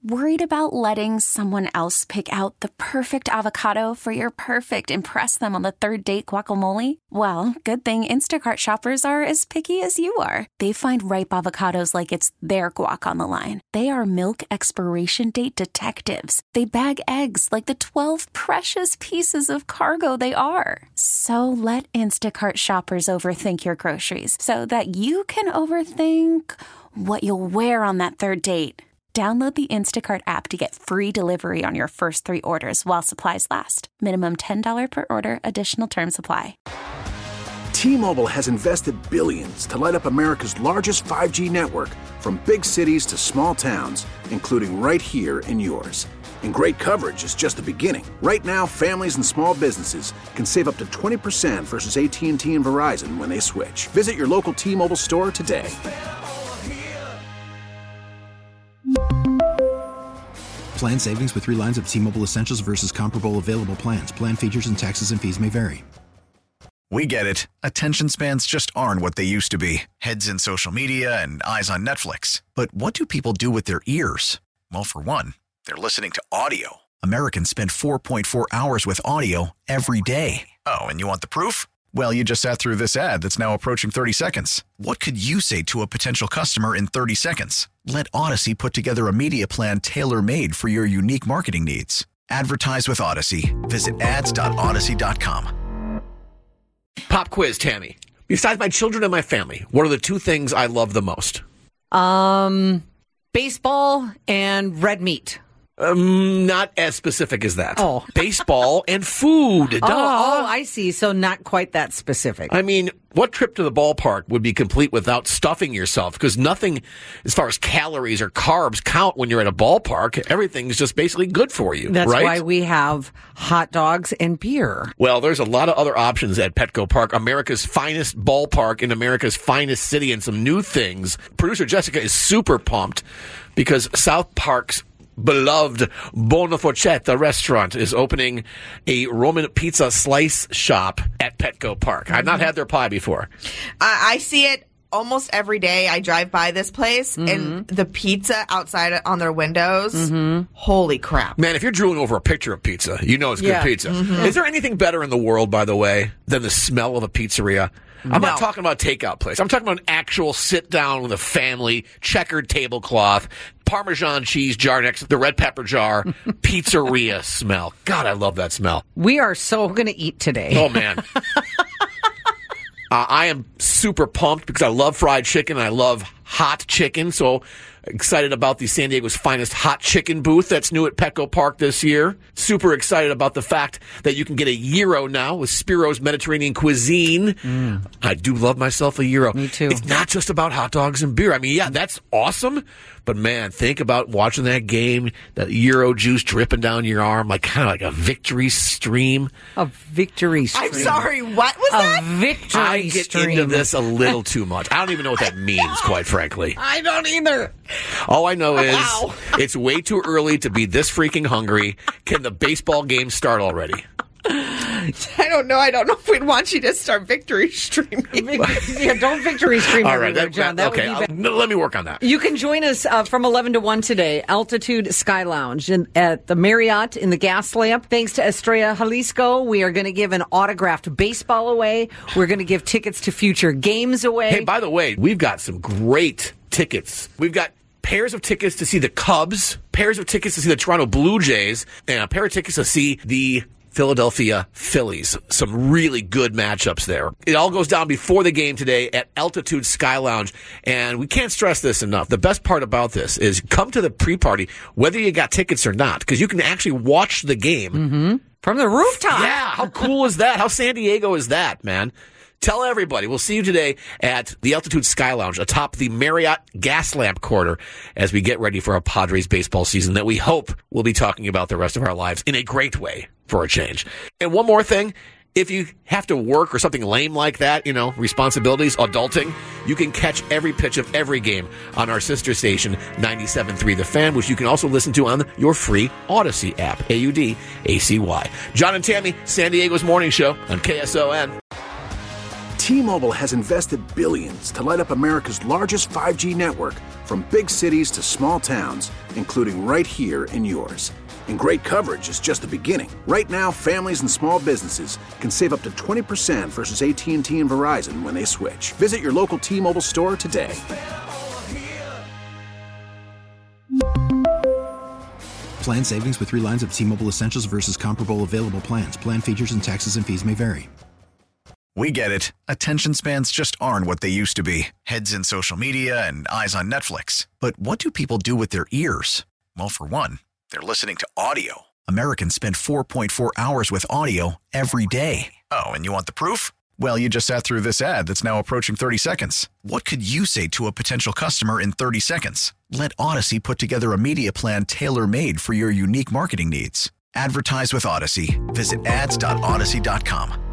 Worried about letting someone else pick out the perfect avocado for your perfect impress them on the third date guacamole? Well, good thing Instacart shoppers are as picky as you are. They find ripe avocados like it's their guac on the line. They are milk expiration date detectives. They bag eggs like the 12 precious pieces of cargo they are. So let Instacart shoppers overthink your groceries so that you can overthink what you'll wear on that third date. Download the Instacart app to get free delivery on your first 3 orders while supplies last. Minimum $10 per order. Additional terms apply. T-Mobile has invested billions to light up America's largest 5G network, from big cities to small towns, including right here in yours. And great coverage is just the beginning. Right now, families and small businesses can save up to 20% versus AT&T and Verizon when they switch. Visit your local T-Mobile store today. Plan savings with 3 lines of T-Mobile Essentials versus comparable available plans. Plan features and taxes and fees may vary. We get it. Attention spans just aren't what they used to be. Heads in social media and eyes on Netflix. But what do people do with their ears? Well, for one, they're listening to audio. Americans spend 4.4 hours with audio every day. Oh, and you want the proof? Well, you just sat through this ad that's now approaching 30 seconds. What could you say to a potential customer in 30 seconds? Let Odyssey put together a media plan tailor-made for your unique marketing needs. Advertise with Odyssey. Visit ads.odyssey.com. Pop quiz, Tammy. Besides my children and my family, what are the 2 things I love the most? Baseball and red meat. Not as specific as that. Oh. Baseball and food. Duh. Oh, I see. So not quite that specific. I mean, what trip to the ballpark would be complete without stuffing yourself? Because nothing as far as calories or carbs count when you're at a ballpark. Everything's just basically good for you. That's right? why we have hot dogs and beer. Well, there's a lot of other options at Petco Park, America's finest ballpark in America's finest city, and some new things. Producer Jessica is super pumped because South Park's beloved Buona Forchetta restaurant is opening a Roman pizza slice shop at Petco Park. I've not had their pie before. I see it almost every day. I drive by this place, and the pizza outside on their windows, holy crap. Man, if you're drooling over a picture of pizza, you know it's good pizza. Is there anything better in the world, by the way, than the smell of a pizzeria? I'm not talking about a takeout place. I'm talking about an actual sit-down with a family, checkered tablecloth, Parmesan cheese jar next to the red pepper jar, pizzeria smell. God, I love that smell. We are so going to eat today. Oh, man. I am super pumped because I love fried chicken and I love hot chicken. So excited about the San Diego's finest hot chicken booth that's new at Petco Park this year. Super excited about the fact that you can get a gyro now with Spiro's Mediterranean Cuisine. I do love myself a gyro. Me too. It's not just about hot dogs and beer. I mean, yeah, that's awesome. But, man, think about watching that game, that gyro juice dripping down your arm, like kind of like a victory stream. A victory stream. I'm sorry, what was that? A victory I get stream. into this a little too much. I don't even know what that means, quite frankly. I don't either. All I know is Wow. it's way too early to be this freaking hungry. Can the baseball game start already? I don't know. I don't know if we'd want you to start victory streaming. Yeah, don't victory stream All right, everywhere, John. That okay. would be bad. Let me work on that. You can join us from 11 to 1 today, Altitude Sky Lounge at the Marriott in the Gas Lamp. Thanks to Estrella Jalisco, we are going to give an autographed baseball away. We're going to give tickets to future games away. Hey, by the way, we've got some great tickets. We've got pairs of tickets to see the Cubs, pairs of tickets to see the Toronto Blue Jays, and a pair of tickets to see the Philadelphia Phillies. Some really good matchups there. It all goes down before the game today at Altitude Sky Lounge. And we can't stress this enough. The best part about this is come to the pre-party, whether you got tickets or not, because you can actually watch the game. From the rooftop. Yeah, how cool is that? How San Diego is that, man? Tell everybody. We'll see you today at the Altitude Sky Lounge atop the Marriott Gas Lamp Quarter as we get ready for a Padres baseball season that we hope we'll be talking about the rest of our lives in a great way for a change. And one more thing. If you have to work or something lame like that, you know, responsibilities, adulting, you can catch every pitch of every game on our sister station, 97.3 The Fan, which you can also listen to on your free Odyssey app, AUDACY. John and Tammy, San Diego's Morning Show on KSON. T-Mobile has invested billions to light up America's largest 5G network, from big cities to small towns, including right here in yours. And great coverage is just the beginning. Right now, families and small businesses can save up to 20% versus AT&T and Verizon when they switch. Visit your local T-Mobile store today. Plan savings with 3 lines of T-Mobile Essentials versus comparable available plans. Plan features and taxes and fees may vary. We get it. Attention spans just aren't what they used to be. Heads in social media and eyes on Netflix. But what do people do with their ears? Well, for one, they're listening to audio. Americans spend 4.4 hours with audio every day. Oh, and you want the proof? Well, you just sat through this ad that's now approaching 30 seconds. What could you say to a potential customer in 30 seconds? Let Odyssey put together a media plan tailor-made for your unique marketing needs. Advertise with Odyssey. Visit ads.odyssey.com.